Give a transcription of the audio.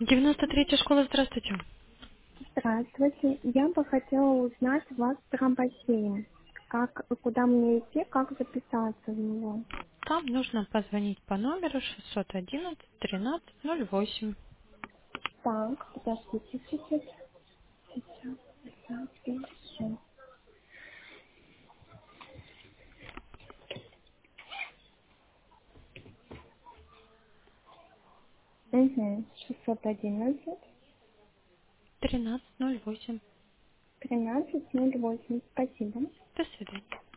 93-я школа, здравствуйте. Здравствуйте. Я бы хотела узнать у вас про бассейн. Куда мне идти, как записаться в него? Там нужно позвонить по номеру 611-13-08. Так, подождите чуть-чуть. Сейчас запишу. Угу. 611 1308. 1308. Спасибо. До свидания.